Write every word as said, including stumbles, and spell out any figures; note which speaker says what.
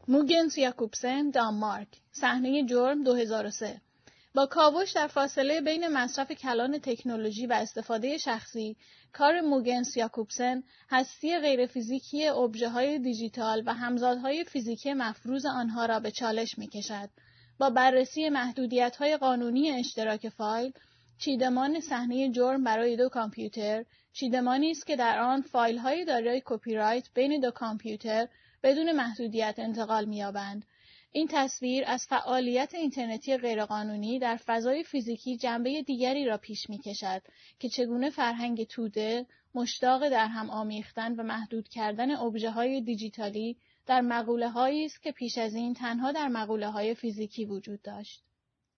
Speaker 1: موگنس یاکوبسن، دانمارک. صحنه جرم دو هزار و سه. با کاوش در فاصله بین مصرف کلان تکنولوژی و استفاده شخصی، کار موگنس یاکوبسن هستی غیرفیزیکی ابژه‌های دیجیتال و همزادهای فیزیکی مفروض آنها را به چالش می‌کشد. با بررسی محدودیت‌های قانونی اشتراک فایل، چیدمان صحنه جرم برای دو کامپیوتر، چیدمانی است که در آن فایل‌های دارای کپی رایت بین دو کامپیوتر بدون محدودیت انتقال می‌یابند. این تصویر از فعالیت اینترنتی غیرقانونی در فضای فیزیکی جنبه دیگری را پیش می‌کشد که چگونه فرهنگ توده مشتاق در هم آمیختن و محدود کردن ابژه‌های دیجیتالی در مقوله‌هایی است که پیش از این تنها در مقوله‌های فیزیکی وجود داشت.